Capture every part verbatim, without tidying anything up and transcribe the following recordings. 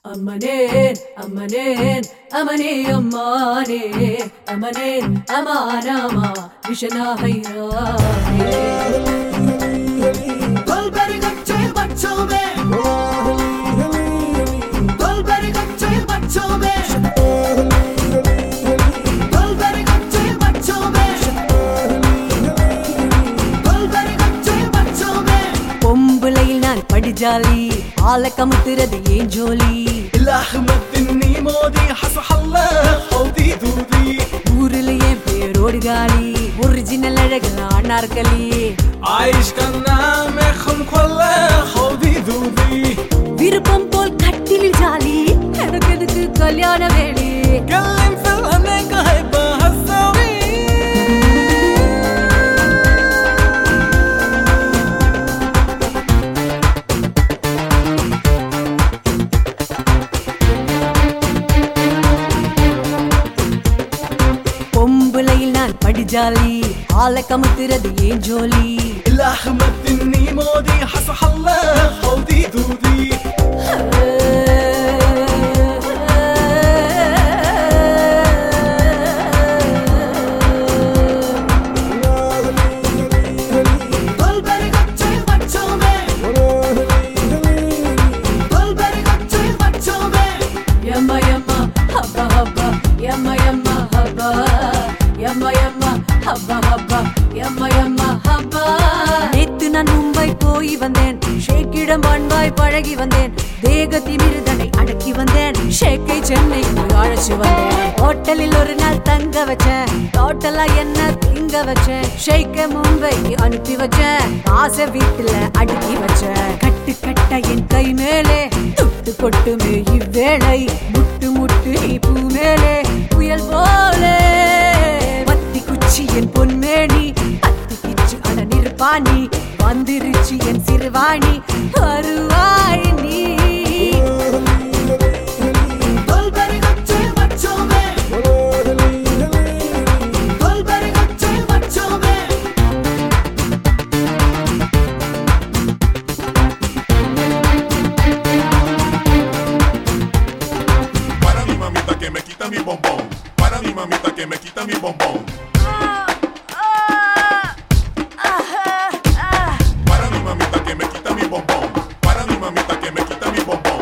أمانين أمانين أماني أماني أمانين أمانا ما بشنا هيراني قلبي कच्चे बच्चों में قلبي कच्चे बच्चों में قلبي कच्चे बच्चों में قلبي कच्चे बच्चों में பொம்பளையில் நான் படிஜாலி ஆள கமுத்துறது ஏன் ஜோலி الأحمد மோதி حصح الله حوضي دودي ஊரில் என் பேரோடு காலி ஒரிஜினல் அழகல அனார்கலி عايش كنا مخم كله حوضي دودي விருப்பம் போல் கட்டிலில் ஜாலி எனக்கு எதுக்கு கல்யாண வேலி كلم في الأنك هيبة هالسوي பொம்பளையில் நான் படிஜாலி ஆள கமுத்துறது ஏன் ஜோலி الأحمد மோதி حصح الله حوضي دودي Yamma yamma habba habba yamma yamma habba yamma yamma habba habba yamma yamma habba நேத்து நான் மும்பை போய் வந்தேன் ஷேக்கிடம் அன்பாய் பழகி வந்தேன் தேக திமிருதனை அடக்கி வந்தேன் ஷேக்கை சென்னைக்கு அழைச்சு வந்தேன் ஹோட்டலில் ஒரு நாள் தங்க வச்சேன் டோட்டலா என்ன திங்க வச்சேன் ஷேக்கை மும்பைக்கு அனுப்பி வச்சேன் ஆசை வீட்டுல அடுக்கி வச்சேன் கட்டு கட்ட என் கை மேலே துட்டு கொட்டுமே இவ்வேளை முட்டு முட்டு நீ பூ மேலே புயல் போலே பத்தி குச்சி என் பொன்மேனி பத்தி கிச்சு அட நிற்பாணி வந்திருச்சு என் சிறுவாணி வருவாய் நீ mi bombón, para mi mamita que me quita mi bombón. Para mi mamita que me quita mi bombón, para mi mamita que me quita mi bombón.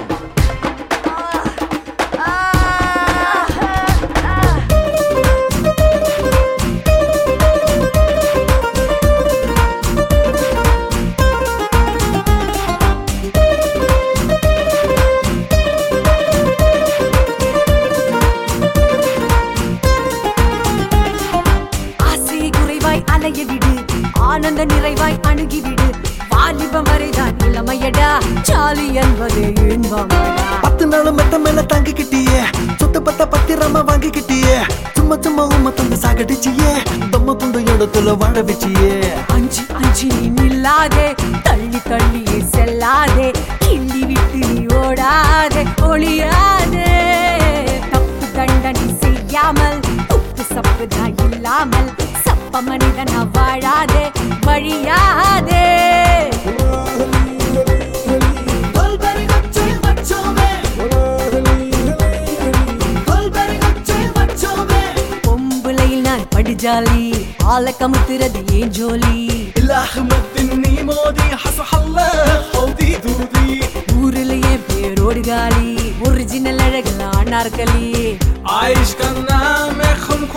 ஆனந்த நிறைவாய் அணுகி விடு வாலிபம் வரைதான் இளமையடா சாலி என்பதே இன்பமடா பத்து நாள் மெத்த மேல தாங்கிக்கிட்டியே சொத்து பத்த பத்திரமா வாங்கிக்கிட்டியே சும்மா சும்மா உம்ம தந்து சாகடிச்சியே தொம்ம துண்டு இடத்துல வாழ வச்சியே அஞ்சு அஞ்சு நீ நில்லாதே தள்ளி தள்ளியே செல்லாதே கிள்ளி விட்டு நீ ஓடாதே ஒளியாதே தப்பு தண்டனை செய்யாமல் உப்பு சப்புதா இல்லாமல் சப்ப மனிதனா வாழாதே வழியாதே பொம்பளையில் நான் படிஜாலி ஆள கமுத்துறது ஏன் ஜோலி الأحمد மோதி حصح الله حوضي دودي ஊரில் என் பேரோடு காலி ஒரிஜினல் அழகல அனார்கலி عايش كنا مخم